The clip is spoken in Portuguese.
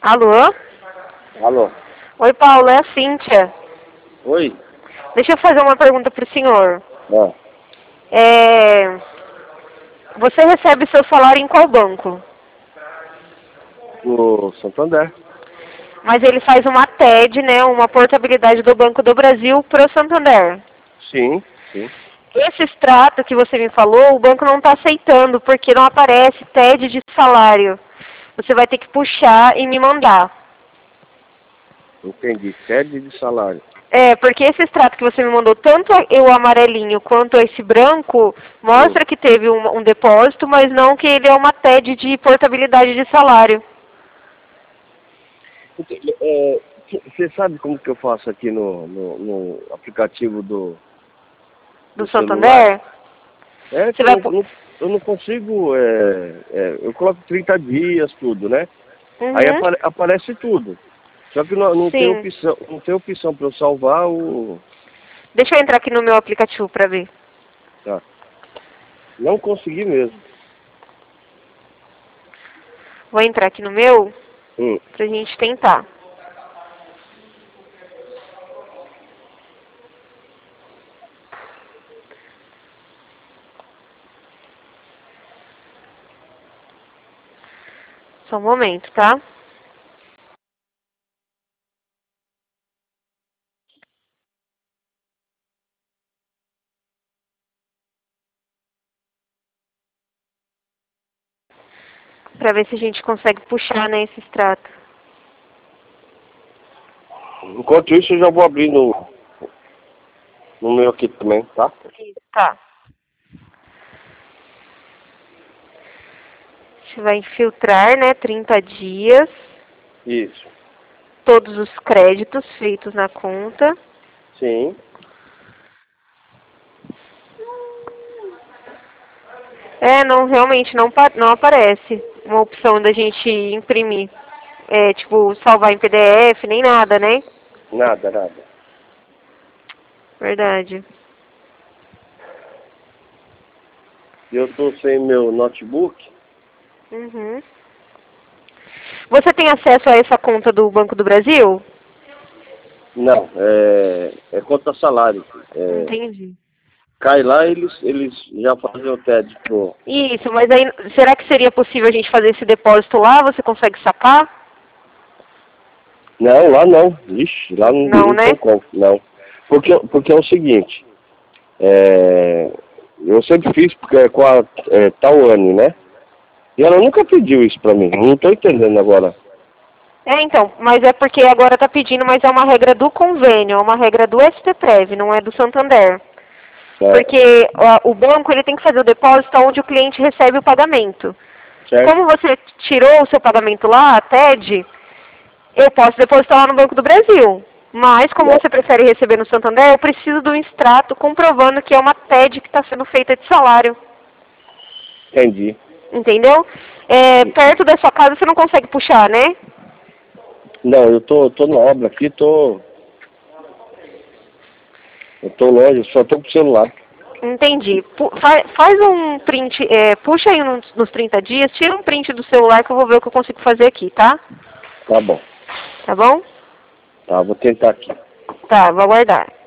Alô? Alô? Oi, Paulo, é a Cíntia. Oi? Deixa eu fazer uma pergunta para o senhor. Ah, Você recebe seu salário em qual banco? o Santander. Mas ele faz uma TED, né, uma portabilidade do Banco do Brasil para o Santander. Sim, sim. Esse extrato que você me falou, o banco não está aceitando, porque não aparece TED de salário. Você vai ter que puxar e me mandar. Entendi. Sede de salário. Porque esse extrato que você me mandou, tanto o amarelinho quanto esse branco, mostra que teve um depósito, mas não que ele é uma TED de portabilidade de salário. Você sabe como que eu faço aqui no aplicativo do Do celular? Santander? É que Você vai... pu- eu não consigo. Eu coloco 30 dias, tudo, né? Aí Uhum. aparece tudo. Só que não tem Sim. opção, não tem opção para eu salvar o. Deixa eu entrar aqui no meu aplicativo para ver. Tá. Não consegui mesmo. Vou entrar aqui no meu Hum. pra gente tentar. Só um momento, tá? Pra ver se a gente consegue puxar, né, esse extrato. Enquanto isso, eu já vou abrir no meu aqui também, tá? Tá. A gente vai infiltrar, né, 30 dias, Isso. todos os créditos feitos na conta. Sim. Não, realmente não aparece uma opção da gente imprimir. Tipo, salvar em PDF, nem nada, né? Nada, nada. Verdade. Eu tô sem meu notebook. Uhum. Você tem acesso a essa conta do Banco do Brasil? Não, é conta salário. Entendi. Cai lá, eles já fazem o TED pro. Isso, mas aí, será que seria possível a gente fazer esse depósito lá? Você consegue sacar? Não, lá não. Ixi, lá Não, não tem né? como, não. Porque é o seguinte, eu sempre fiz porque é com a Tawane, né? E ela nunca pediu isso pra mim. Não tô entendendo agora. Então, mas é porque agora tá pedindo, mas é uma regra do convênio, é uma regra do STPREV, não é do Santander. Certo? Porque o banco ele tem que fazer o depósito onde o cliente recebe o pagamento. Certo? Como você tirou o seu pagamento lá, a TED, eu posso depositar lá no Banco do Brasil. Mas, como Né? você prefere receber no Santander, eu preciso de um extrato comprovando que é uma TED que está sendo feita de salário. Entendi. Entendeu? Perto da sua casa você não consegue puxar, né? Não, eu tô na obra aqui, eu tô longe, só tô com o celular. Entendi. Faz um print, puxa aí nos 30 dias, tira um print do celular que eu vou ver o que eu consigo fazer aqui, tá? Tá bom. Tá bom? Tá, vou tentar aqui. Tá, vou aguardar.